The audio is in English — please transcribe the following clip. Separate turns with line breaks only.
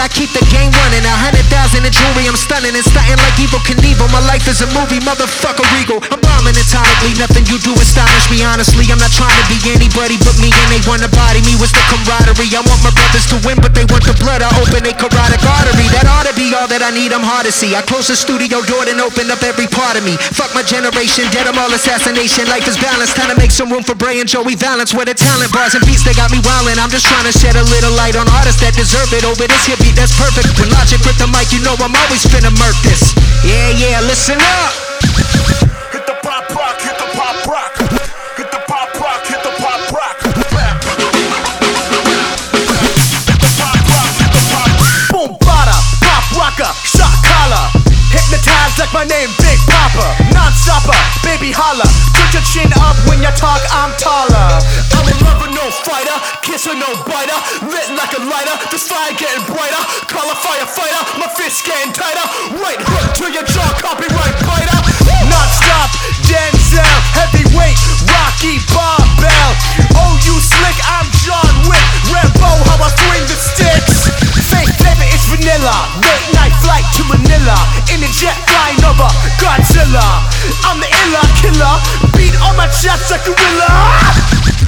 I keep the game running. 100,000 in jewelry, I'm stunning and stunting like Evel Knievel. My life is a movie, motherfucker regal. I'm bombing atomically, nothing you do astonish me. Honestly, I'm not trying to be anybody but me, and they wanna body me. What's the camaraderie? I want my brothers to win, but they want the blood. I open a carotid artery. That ought to be all that I need. I'm hard to see. I close the studio door and open up every part of me. Fuck my generation, dead, I'm all assassination. Life is balanced, time to make some room for Bray and Joey Valance. Where the talent, bars and beats, they got me wildin'. I'm just trying to shed a little light on artists that deserve it. Over this here beat that's perfect. When Logic with the mic, you know I'm always finna murk this. Yeah, listen up.
Hit the pop rock, hit the pop rock. Hit the pop rock, hit the pop rock.
Boom bada, pop rocker, shot collar. Hypnotized like my name, Big Papa. Non-stopper, baby holla. Put your chin up when you talk, I'm taller. I'm a lover, no fighter. Kisser, no biter. Lit like a lighter. This fire getting brighter. Call a firefighter. My fist getting tighter. Right hook to your jaw, copyright biter. Non-stop, Denzel. Heavyweight, Rocky Barbell. Oh, you slick, I'm John Wick. Rambo, how I swing the sticks. Fake flavor, it's vanilla. Late night flight to Manila. In a jet flying over Godzilla. I'm the illa killer. Beat on my chest like a gorilla.